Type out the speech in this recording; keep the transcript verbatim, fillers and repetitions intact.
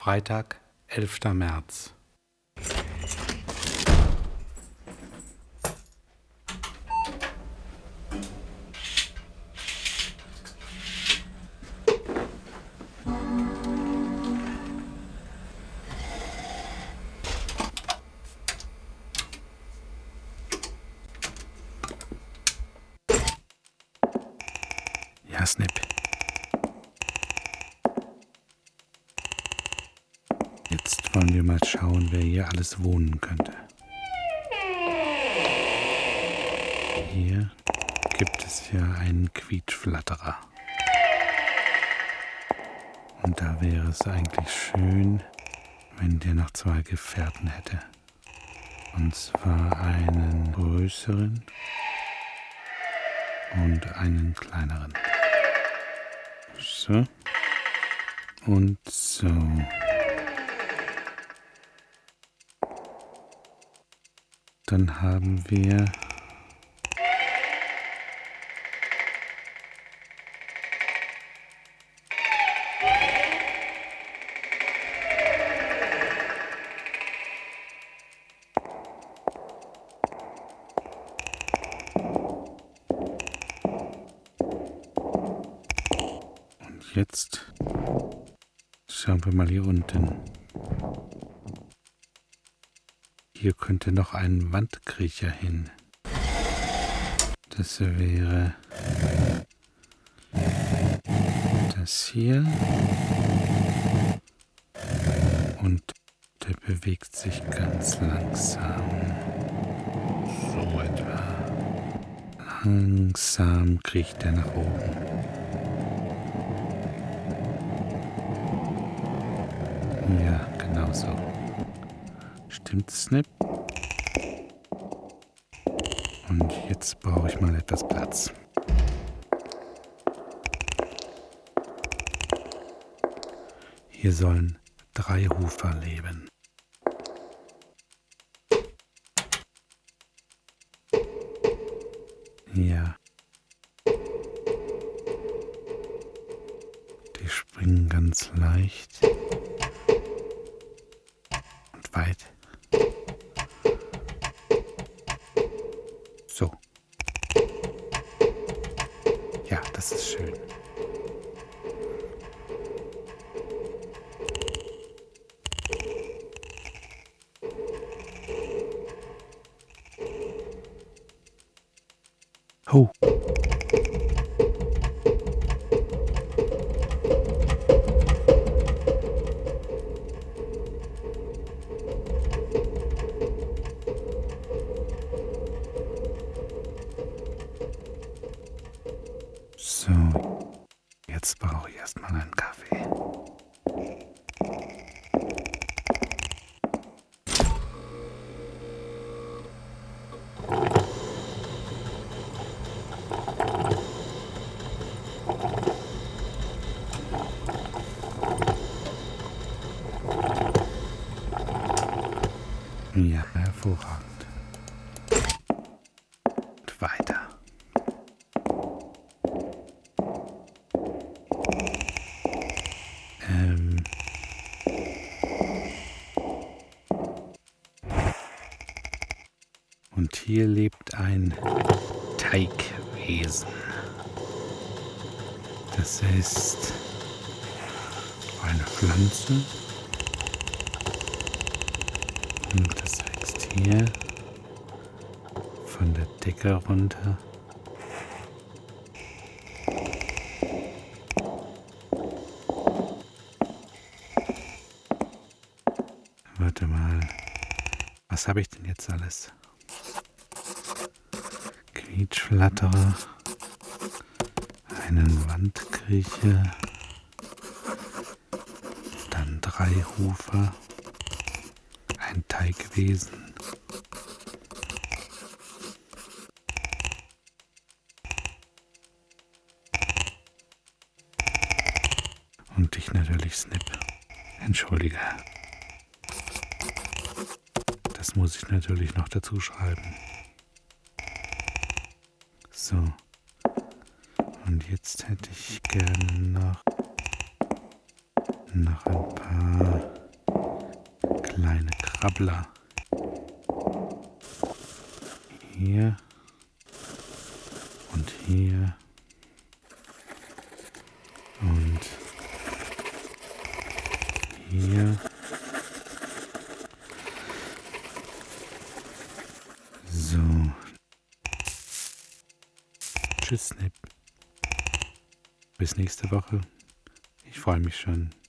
Freitag, elfter März. Ja, Snip. Jetzt wollen wir mal schauen, wer hier alles wohnen könnte. Hier gibt es ja einen Quietschflatterer. Und da wäre es eigentlich schön, wenn der noch zwei Gefährten hätte. Und zwar einen größeren und einen kleineren. So. Und so. Dann haben wir und jetzt schauen wir mal hier unten. Hier könnte noch ein Wandkriecher hin. Das wäre das hier. Und der bewegt sich ganz langsam. So etwa. Langsam kriecht er nach oben. Ja, genau so. Stimmt, Snip? Und jetzt brauche ich mal etwas Platz. Hier sollen drei Hufer leben. Ja. Die springen ganz leicht und weit. So. Ja, das ist schön. Oh. So, jetzt brauche ich erstmal einen Kaffee. Ja, hervorragend. Und weiter. Ähm. Und hier lebt ein Teigwesen. Das ist eine Pflanze. Und das wächst hier von der Decke runter. Warte mal, was habe ich denn jetzt alles? Quietschflatterer, einen Wandkriecher, dann drei Hufer, ein Teigwesen. Und dich natürlich, Snip. Entschuldige. Das muss ich natürlich noch dazu schreiben. So. Und jetzt hätte ich gerne noch Noch ein paar kleine Krabbler. Hier und hier und hier. So. Tschüss, Snip. Bis nächste Woche. Ich freue mich schon.